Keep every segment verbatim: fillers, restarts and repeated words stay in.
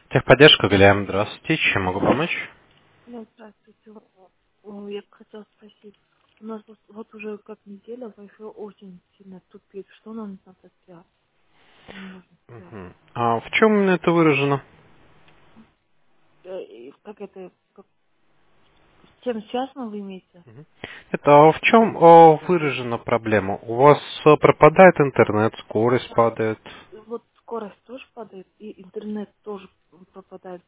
Техподдержка, Галям, здравствуйте. Чем могу помочь? Да, здравствуйте. О, Я бы хотела спросить, у нас вот, вот уже как неделя Wi-Fi очень сильно тупит. Что нам надо сделать? Что нам нужно сделать? Мгм. А в чем именно это выражено? Э, и Как это, как, с чем связано вы имеете? Это а в чем а, выражена проблема? У вас а, пропадает интернет, скорость Да. падает. Вот скорость тоже падает, и интернет тоже пропадает.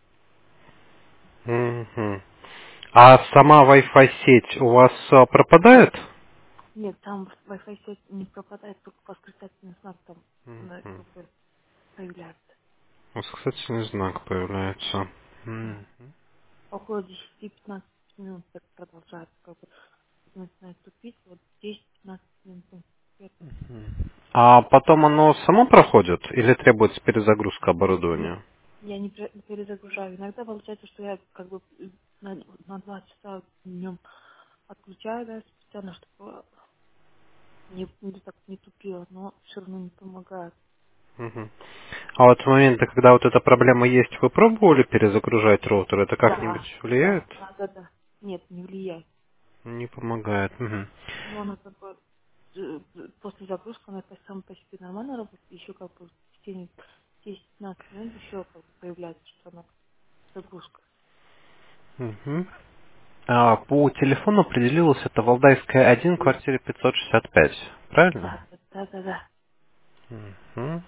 Мгм. А сама Wi-Fi сеть у вас а, пропадает? Нет, там Wi-Fi сеть не пропадает, только восклицательный знак там на, Мгм. как бы появляется. Восклицательный знак появляется. Да. Мгм. Около десяти-пятнадцати минут так продолжается, как бы начинает тупить, вот десять-пятнадцать минут. А потом оно само проходит или требуется перезагрузка Нет, оборудования? я не пре- перезагружаю. Иногда получается, что я как бы э, на, на два часа днем отключаю, да, специально, чтобы не, не так не тупило, но все равно не помогает. Мгм. А вот в моменты, когда вот эта проблема есть, вы пробовали перезагружать роутер? Это как-нибудь Да, влияет? да, да, да, да. Нет, не влияет. Не помогает. Мгм. Но она как бы э, после загрузки она по- сама по себе нормально работает, еще как бы в течение десяти-пятнадцати минут еще как бы появляется, что она загрузка. Мгм. А по телефону определилась это Валдайская один, квартира пятьсот шестьдесят пять. Правильно? Да, да, да, да, да. Мгм.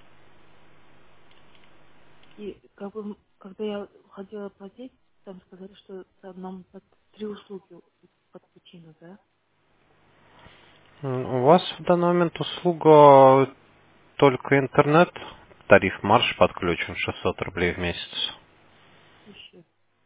И как бы, м, когда я хотела платить, там сказали, что там нам под три услуги подключены, да? М, У вас в данный момент услуга только интернет. Тариф марш подключен шестьсот рублей в месяц. Еще.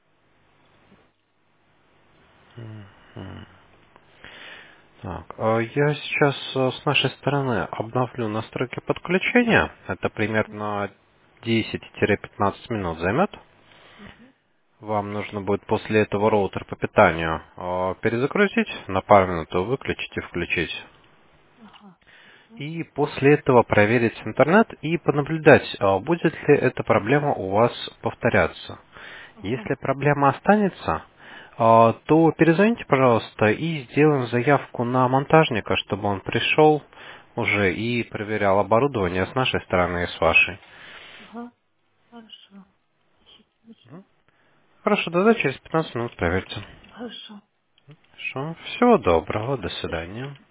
Мгм. Так, а я сейчас э, с нашей стороны обновлю настройки подключения. Это примерно десять-пятнадцать минут займет. Угу. Вам нужно будет после этого роутер по питанию э, перезагрузить, на пару минут его выключить и включить. Ага. Хорошо. И после этого проверить интернет и понаблюдать, э, будет ли эта проблема у вас повторяться. Ага. Если проблема останется, э, то перезвоните, пожалуйста, и сделаем заявку на монтажника, чтобы он пришел уже и проверял оборудование с нашей стороны и с вашей. Ага. Хорошо. Спасибо большое. Хорошо, тогда через пятнадцать минут проверьте. Хорошо. Хорошо. Всего доброго. До свидания.